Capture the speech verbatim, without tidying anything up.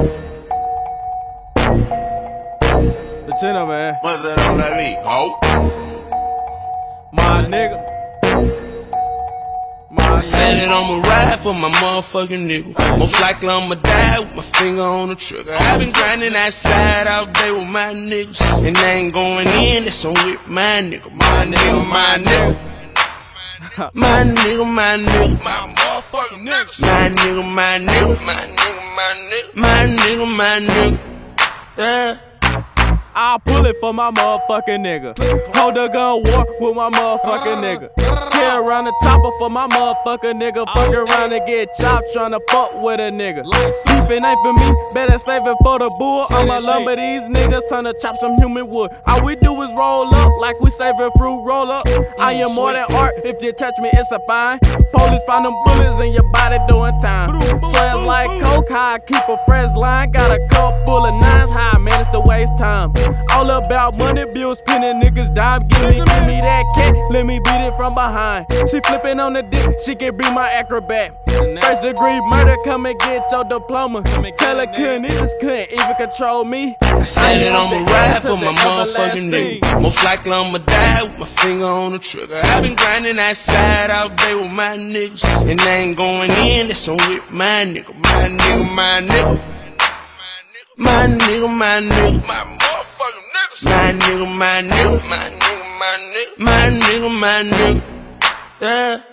The chin man. What's that on that beat? Oh. My nigga. My I said that I'ma ride for my motherfucking nigga. Most likely I'ma die with my finger on the trigger. I been grinding outside all day with my niggas, and they ain't going in, that's on with my nigga. My nigga, my nigga. My nigga, my nigga. My motherfucking niggas. My nigga, my nigga. My nigga, my nigga. My nigga, my nigga. Yeah. I'll pull it for my motherfucking nigga. Hold the gun war with my motherfucking nigga. Carry around the chopper for my motherfucking nigga. Fuck around and get chopped tryna fuck with a nigga. Beefing ain't for me, better save it for the bull. I'ma lumber these niggas, turn to chop some human wood. All we do is roll up like we saving fruit roll up. I am more than art, if you touch me it's a fine. Police find them bullets in your body doing time. Swears like coke, how I keep a fresh line. Got a cup full of nines, how I manage to waste time. All about money, bills, spinning niggas dime. Give me, give me that cat, let me beat it from behind. She flipping on the dick, she can be my acrobat. First degree murder, come and get your diploma. Tell her Kinesis couldn't even control me. I said that I'ma ride for my motherfucking nigga. Most likely I'ma die with my finger on the trigger. I been grinding outside all day with my niggas, and they ain't going in, that's on with my nigga. My nigga, my nigga. My nigga, my nigga. My motherfucking niggas. My nigga, my nigga. My nigga, my nigga. My nigga, my nigga. Yeah.